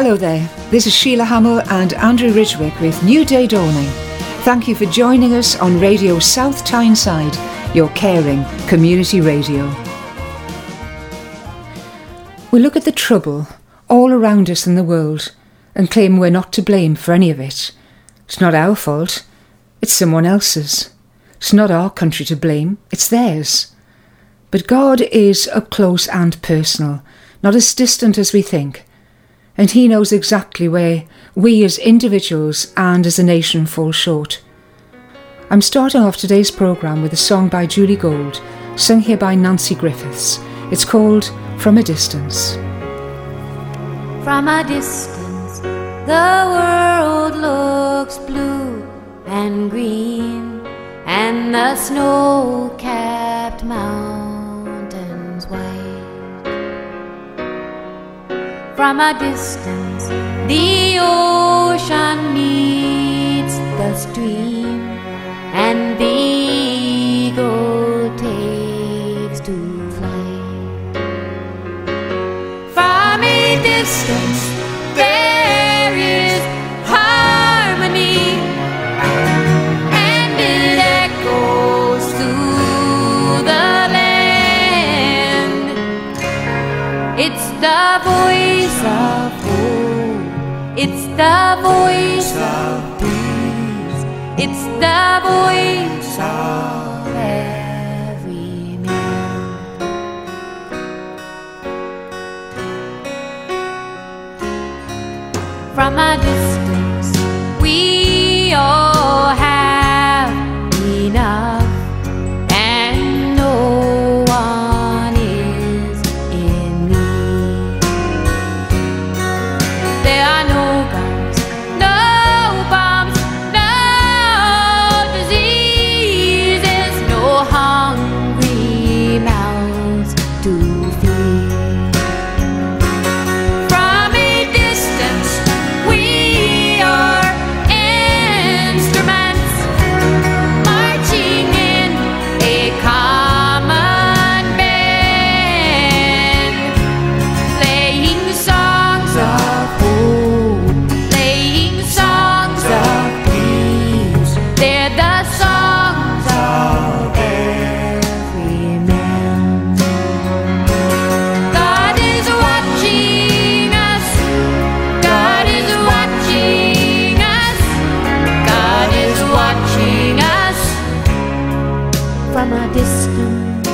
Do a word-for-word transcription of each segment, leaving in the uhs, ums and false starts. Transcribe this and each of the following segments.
Hello there, this is Sheila Hamill and Andrew Ridgwick with New Day Dawning. Thank you for joining us on Radio South Tyneside, your caring community radio. We look at the trouble all around us in the world and claim we're not to blame for any of it. It's not our fault, it's someone else's. It's not our country to blame, it's theirs. But God is up close and personal, not as distant as we think. And he knows exactly where we as individuals and as a nation fall short. I'm starting off today's programme with a song by Julie Gold, sung here by Nancy Griffiths. It's called From a Distance. From a distance, the world looks blue and green, and the snow-capped mountains white. From a distance, the ocean meets the stream, and the eagle takes to flight. From a distance, there is harmony, and it echoes through the land. It's the voice of hope, it's the voice of peace, it's the voice of every man. From a distance, we all have enough, and no one is in need. There are no guns, no bombs, no diseases, no hungry mouths to feed. From a distance, we are instruments marching in a common band, playing songs of hope, playing songs of peace. They're the songs of every man. God is watching us, God is watching us, God is watching us from a distance.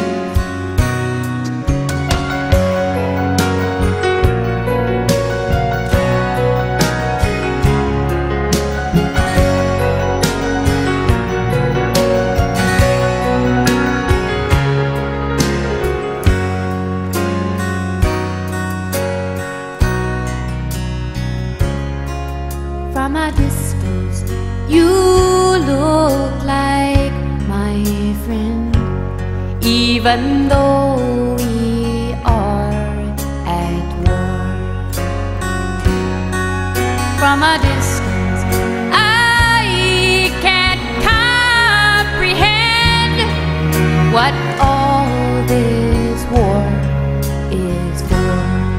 From a distance, you look like my friend, even though we are at war. From a distance, I can't comprehend what all this war is for.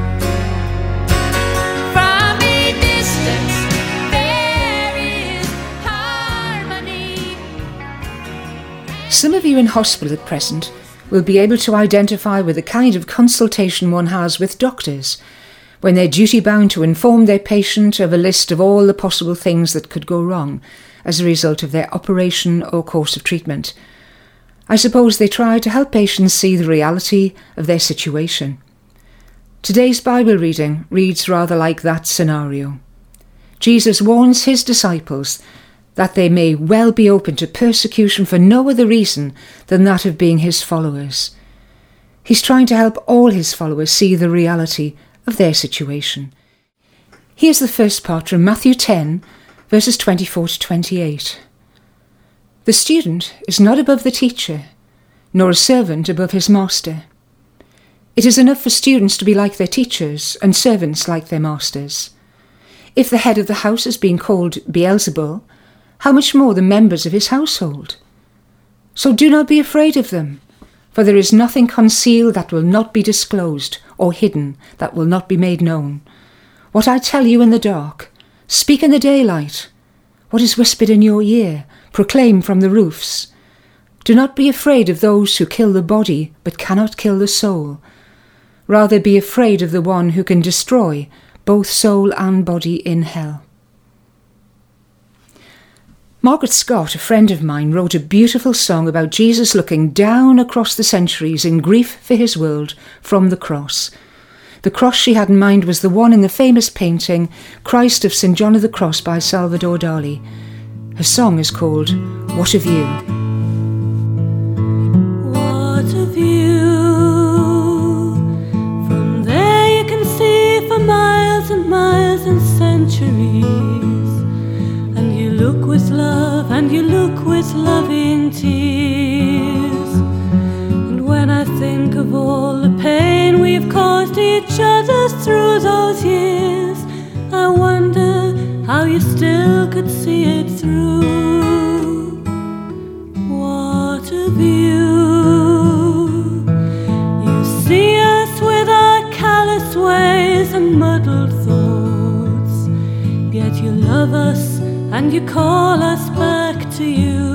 From a distance, there is harmony. Some of you in hospital at present will be able to identify with the kind of consultation one has with doctors when they're duty-bound to inform their patient of a list of all the possible things that could go wrong as a result of their operation or course of treatment. I suppose they try to help patients see the reality of their situation. Today's Bible reading reads rather like that scenario. Jesus warns his disciples that they may well be open to persecution for no other reason than that of being his followers. He's trying to help all his followers see the reality of their situation. Here's the first part from Matthew ten, verses twenty-four to twenty-eight. The student is not above the teacher, nor a servant above his master. It is enough for students to be like their teachers and servants like their masters. If the head of the house is being called Beelzebul, how much more the members of his household? So do not be afraid of them, for there is nothing concealed that will not be disclosed, or hidden that will not be made known. What I tell you in the dark, speak in the daylight. What is whispered in your ear, proclaim from the roofs. Do not be afraid of those who kill the body, but cannot kill the soul. Rather be afraid of the one who can destroy both soul and body in hell. Margaret Scott, a friend of mine, wrote a beautiful song about Jesus looking down across the centuries in grief for his world from the cross. The cross she had in mind was the one in the famous painting Christ of Saint John of the Cross by Salvador Dali. Her song is called What of You? What of you? From there you can see for miles and miles and centuries. And you look with love and you look with loving tears. And when I think of all the pain we've caused each other through those years, I wonder how you still could see it through. What of you? You see us with our callous ways and muddled thoughts, yet you love us and you call us back to you.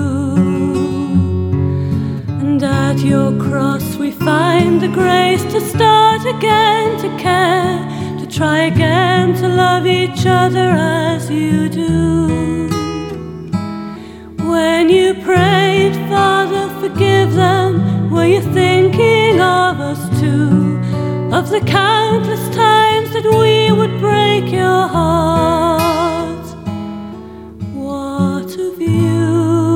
And at your cross we find the grace to start again, to care, to try again to love each other as you do. When you prayed, Father, forgive them, were you thinking of us too? Of the countless times that we would break your heart? What of you?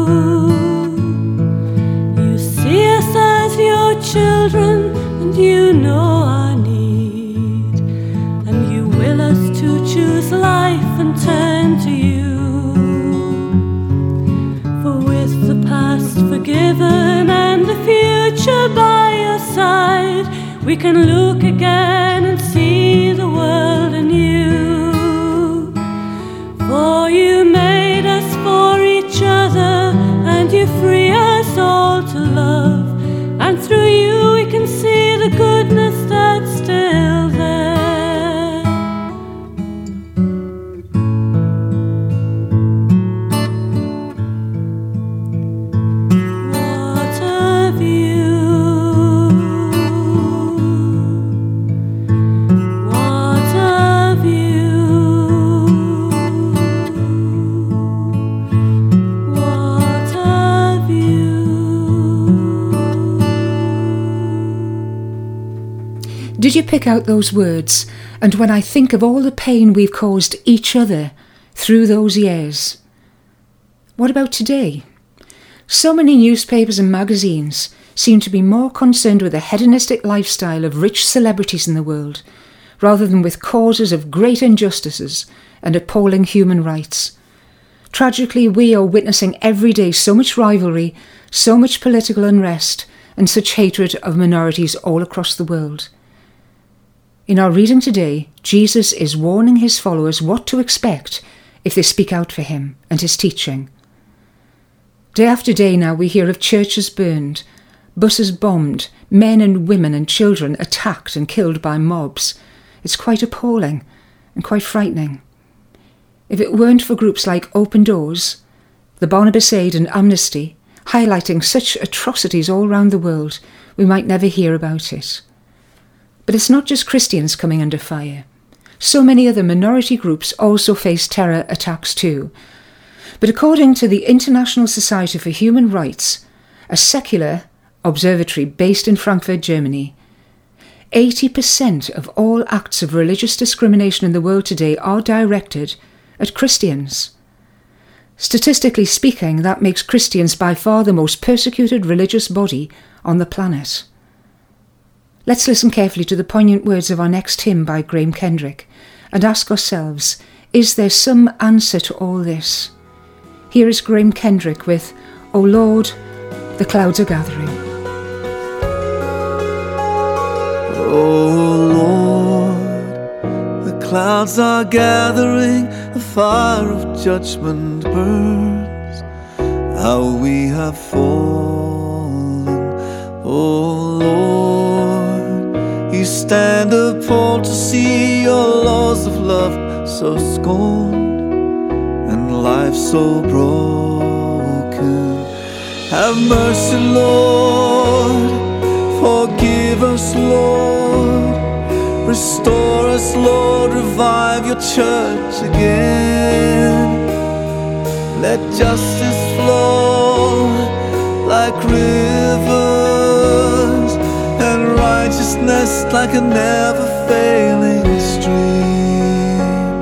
You see us as your children, and you know our need, and you will us to choose life and turn to you. For with the past forgiven and the future by your side, we can look again and see the world anew. For you made us for each other, and you free us all to love, and through you we can see the goodness that's still there. What of you? What of you? What of you? Did you pick out those words? And when I think of all the pain we've caused each other through those years. What about today? So many newspapers and magazines seem to be more concerned with the hedonistic lifestyle of rich celebrities in the world, rather than with causes of great injustices and appalling human rights. Tragically, we are witnessing every day so much rivalry, so much political unrest, and such hatred of minorities all across the world. In our reading today, Jesus is warning his followers what to expect if they speak out for him and his teaching. Day after day now we hear of churches burned, buses bombed, men and women and children attacked and killed by mobs. It's quite appalling and quite frightening. If it weren't for groups like Open Doors, the Barnabas Aid and Amnesty, highlighting such atrocities all around the world, we might never hear about it. But it's not just Christians coming under fire. So many other minority groups also face terror attacks too. But according to the International Society for Human Rights, a secular observatory based in Frankfurt, Germany, eighty percent of all acts of religious discrimination in the world today are directed at Christians. Statistically speaking, that makes Christians by far the most persecuted religious body on the planet. Let's listen carefully to the poignant words of our next hymn by Graham Kendrick and ask ourselves, is there some answer to all this? Here is Graham Kendrick with, O Lord, the clouds are gathering. O Lord, the clouds are gathering, the fire of judgment burns. How we have fallen, O Lord. You stand appalled to see your laws of love so scorned and life so broken. Have mercy, Lord, forgive us, Lord, restore us, Lord, revive your church again. Let justice flow like rivers, and righteousness like a never-failing stream.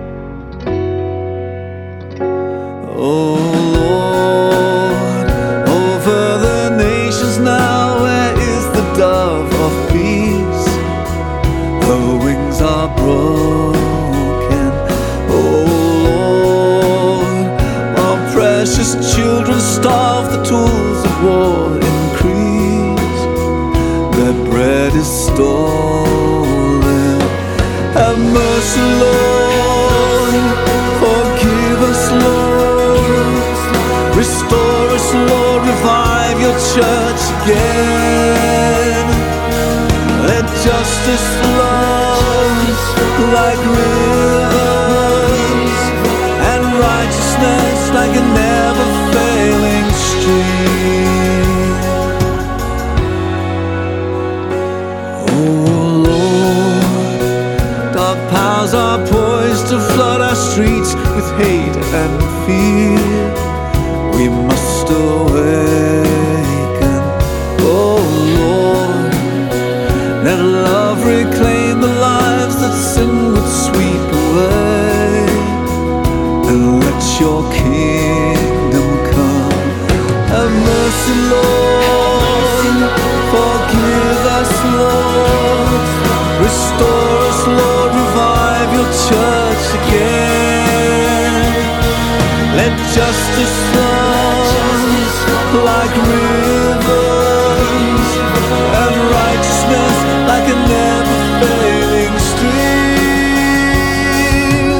Oh Lord, over the nations now, where is the dove of peace? Her wings are broken. Oh Lord, our precious children starve, the tools of war increase, their bread is stolen. Have mercy, Lord, forgive us, Lord, restore us, Lord, revive your church again. Let justice flow like rivers, and righteousness like a never-failing stream. Oh Lord, dark powers are poised to flood our streets with hate and fear. We must awaken. Oh Lord, let love reclaim the lives that sin would sweep away, and let your kingdom come. Have mercy, Lord, forgive us, Lord, restore us, Lord, revive your church again. Let justice flow like rivers, and righteousness like a never-failing stream.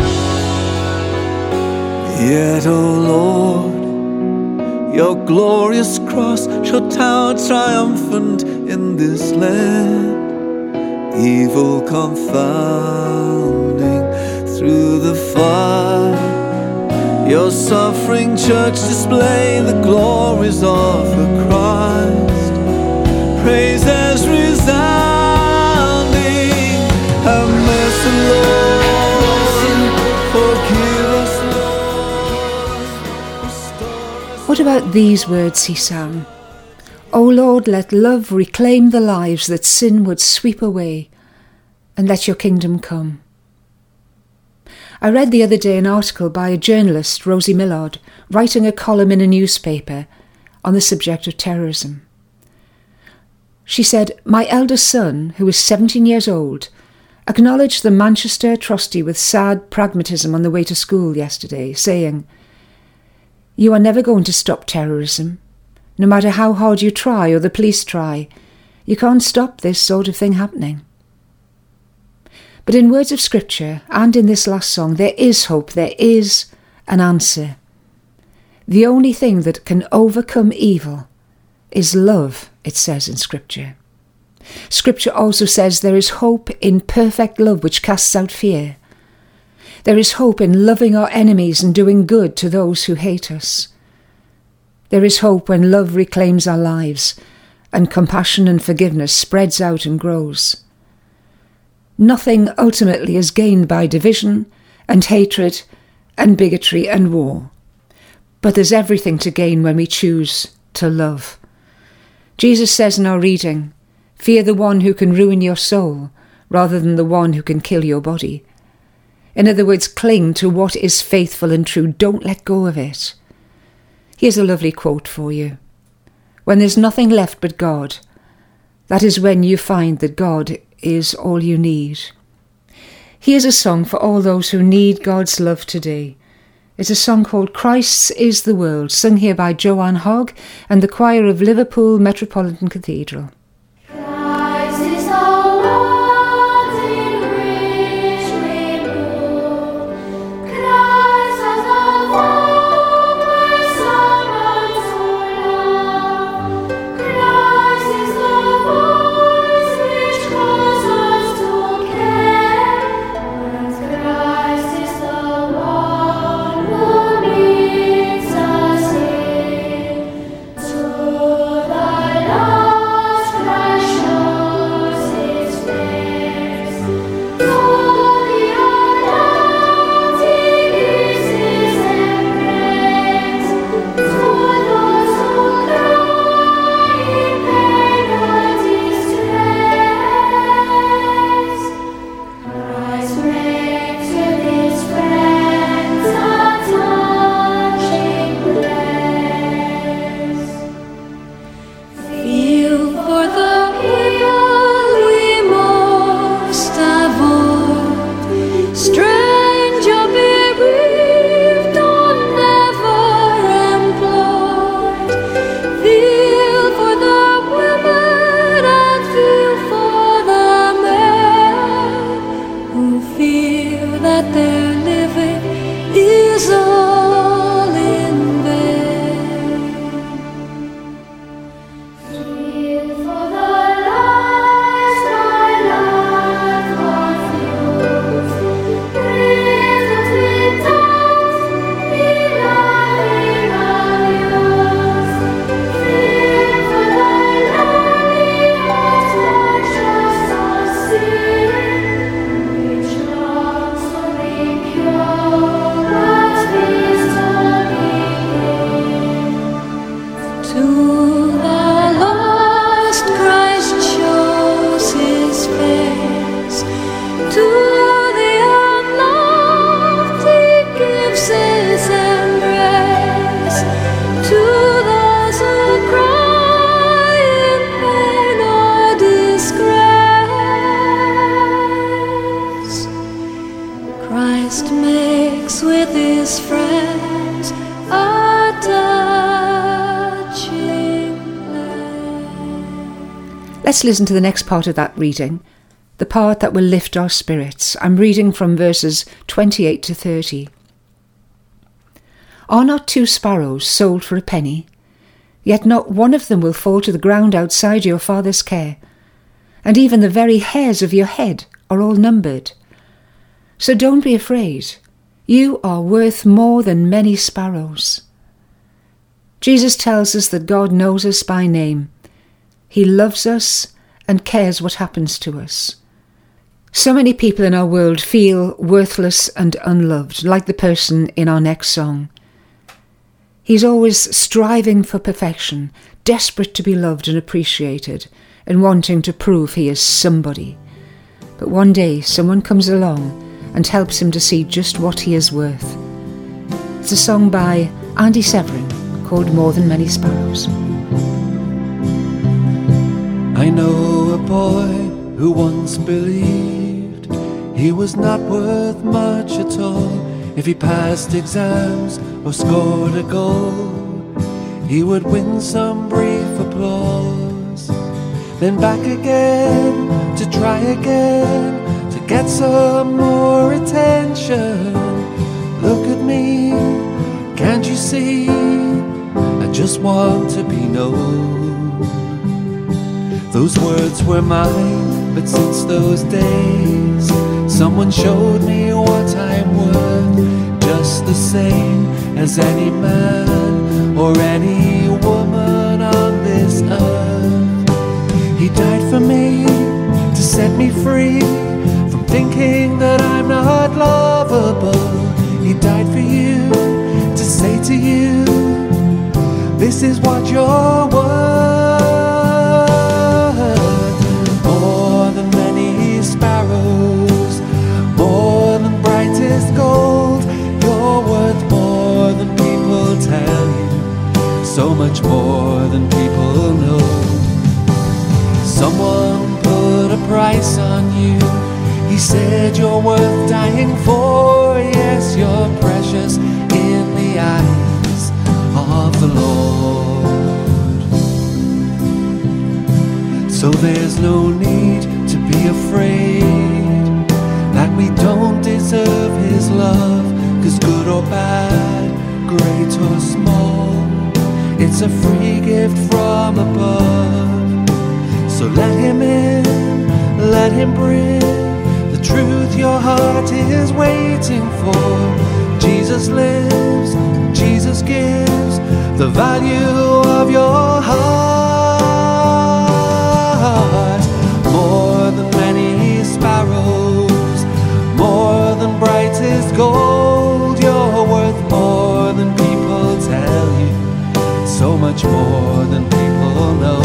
Yet, O Lord, your glorious cross shall tower triumphant in this land, evil confounding through the fire. Your suffering church display the glories of the Christ. Praises resounding. Have mercy, Lord, forgive us, Lord, restore us. What about these words he sang? O Lord, let love reclaim the lives that sin would sweep away, and let your kingdom come. I read the other day an article by a journalist, Rosie Millard, writing a column in a newspaper on the subject of terrorism. She said, "My eldest son, who is seventeen years old, acknowledged the Manchester atrocity with sad pragmatism on the way to school yesterday, saying, 'You are never going to stop terrorism. No matter how hard you try or the police try, you can't stop this sort of thing happening.' But in words of scripture and in this last song, there is hope, there is an answer. The only thing that can overcome evil is love, it says in scripture. Scripture also says there is hope in perfect love which casts out fear. There is hope in loving our enemies and doing good to those who hate us. There is hope when love reclaims our lives and compassion and forgiveness spreads out and grows. Nothing ultimately is gained by division and hatred and bigotry and war. But there's everything to gain when we choose to love. Jesus says in our reading, "Fear the one who can ruin your soul rather than the one who can kill your body." In other words, cling to what is faithful and true. Don't let go of it. Here's a lovely quote for you. When there's nothing left but God, that is when you find that God is all you need. Here's a song for all those who need God's love today. It's a song called Christ's is the World, sung here by Joanne Hogg and the choir of Liverpool Metropolitan Cathedral. Christ is the world in which we move. Christ as a fountain where servants for love. Christ is the voice which calls us to care. And Christ Let's listen to the next part of that reading, the part that will lift our spirits. I'm reading from verses twenty-eight to thirty. Are not two sparrows sold for a penny? Yet not one of them will fall to the ground outside your Father's care. And even the very hairs of your head are all numbered. So don't be afraid. You are worth more than many sparrows. Jesus tells us that God knows us by name. He loves us and cares what happens to us. So many people in our world feel worthless and unloved, like the person in our next song. He's always striving for perfection, desperate to be loved and appreciated, and wanting to prove he is somebody. But one day someone comes along and helps him to see just what he is worth. It's a song by Andy Severin called More Than Many Sparrows. I know a boy who once believed he was not worth much at all. If he passed exams or scored a goal, he would win some brief applause. Then back again to try again, to get some more attention. Look at me, can't you see? I just want to be known. Those words were mine, but since those days, someone showed me what I'm worth, just the same as any man or any woman on this earth. He died for me to set me free from thinking that I'm not lovable. He died for you to say to you, this is what you're worth. More than many sparrows, more than brightest gold. You're worth more than people tell you, so much more than people know. Someone put a price on you. He said you're worth dying for. Yes, you're precious in the eyes of the Lord. So there's no need to be afraid that we don't deserve His love, 'cause good or bad, great or small, it's a free gift from above. So let Him in, let Him bring the truth your heart is waiting for. Jesus lives, Jesus gives the value of your heart. More than many sparrows, more than brightest gold. You're worth more than people tell you, so much more than people know.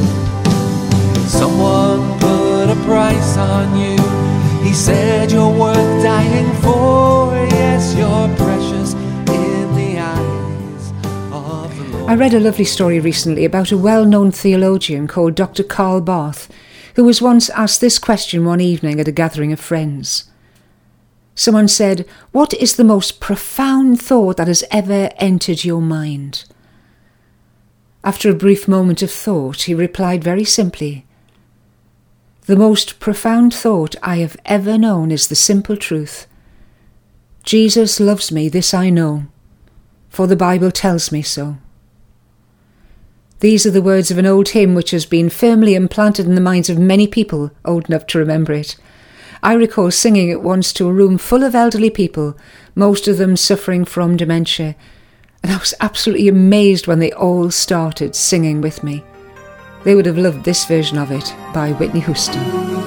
Someone put a price on you. He said you're worth dying for. Yes, you're precious in the eyes of the Lord. I read a lovely story recently about a well-known theologian called Doctor Karl Barth, who was once asked this question one evening at a gathering of friends. Someone said, "What is the most profound thought that has ever entered your mind?" After a brief moment of thought, he replied very simply, "The most profound thought I have ever known is the simple truth. Jesus loves me, this I know, for the Bible tells me so." These are the words of an old hymn which has been firmly implanted in the minds of many people old enough to remember it. I recall singing it once to a room full of elderly people, most of them suffering from dementia, and I was absolutely amazed when they all started singing with me. They would have loved this version of it by Whitney Houston.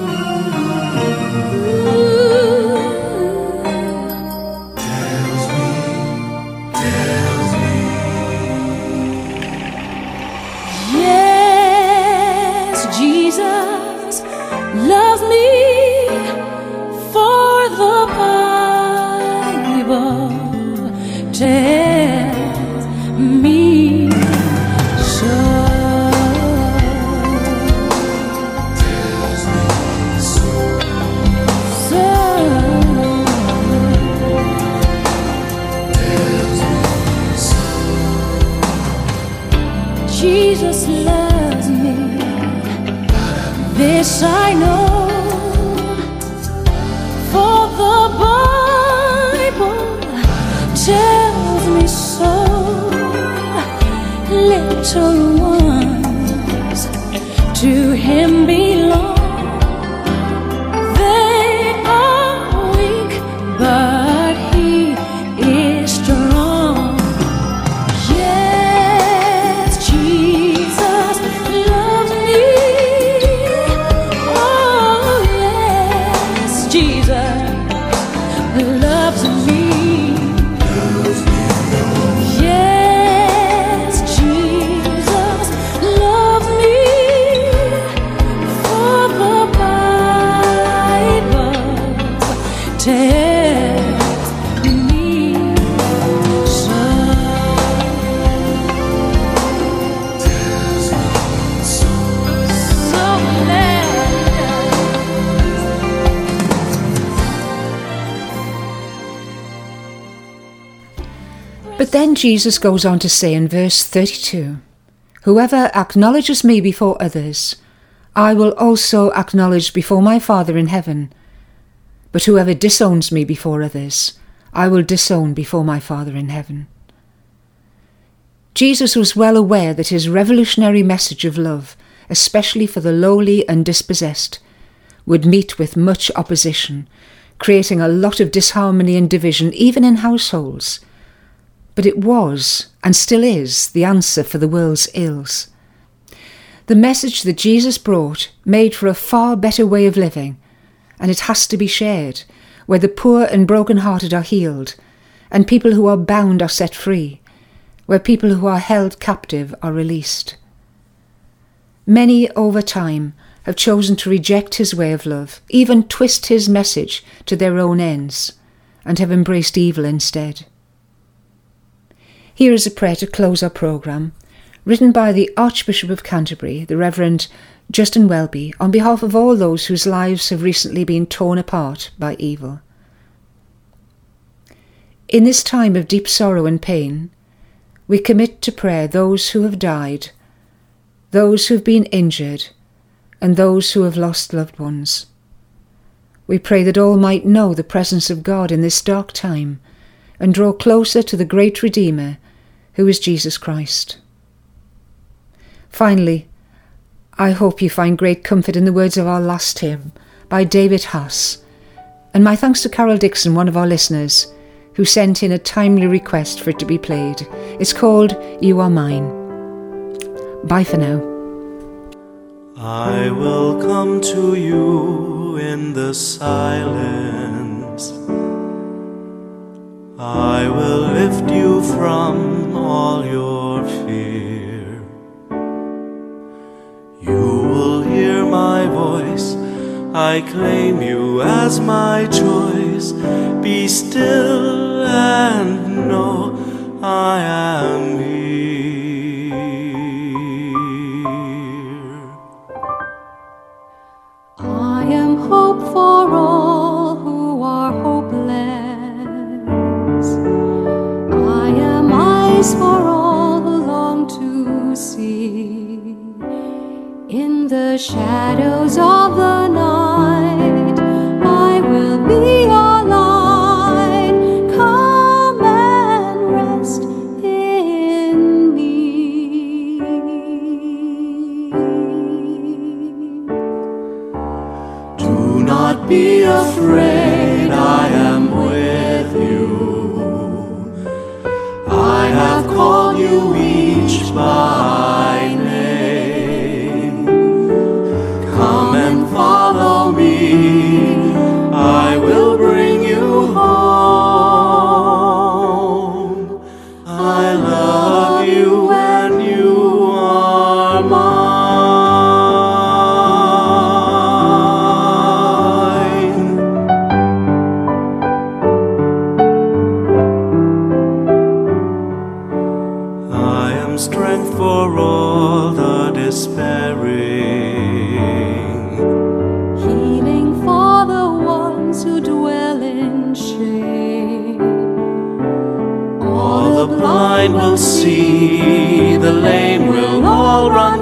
Yes, Jesus loves me, for the Bible tells me so. This I know, for the Bible tells me so. Little ones to Him belong. They are weak, but He is strong. Yes, Jesus loves me. Oh, yes, Jesus loves me. Yes, Jesus loves me. For the Bible tells me so. So glad. But then Jesus goes on to say in verse thirty-two, "Whoever acknowledges me before others, I will also acknowledge before my Father in heaven. But whoever disowns me before others, I will disown before my Father in heaven." Jesus was well aware that his revolutionary message of love, especially for the lowly and dispossessed, would meet with much opposition, creating a lot of disharmony and division even in households. But it was, and still is, the answer for the world's ills. The message that Jesus brought made for a far better way of living, and it has to be shared, where the poor and broken-hearted are healed, and people who are bound are set free, where people who are held captive are released. Many, over time, have chosen to reject his way of love, even twist his message to their own ends, and have embraced evil instead. Here is a prayer to close our programme, written by the Archbishop of Canterbury, the Reverend Justin Welby, on behalf of all those whose lives have recently been torn apart by evil. In this time of deep sorrow and pain, we commit to prayer those who have died, those who have been injured, and those who have lost loved ones. We pray that all might know the presence of God in this dark time and draw closer to the great Redeemer, who is Jesus Christ. Finally, I hope you find great comfort in the words of our last hymn by David Haas, and my thanks to Carol Dixon, one of our listeners, who sent in a timely request for it to be played. It's called You Are Mine. Bye for now. I will come to you in the silence. I will lift you from all your fear. You will hear my voice. I claim you as my choice. Be still and know I am here. I am hope for all who are hopeless. I am eyes for all who long to see. In the shadows of the night, I will be your light. Come and rest in me. Do not be afraid, I am with you. I have called you each by name. Come and follow me, I will bring you home. I love you and you are mine. I am strength for all the despairing, Healing for the ones who dwell in shame. all the blind will see, the lame will all run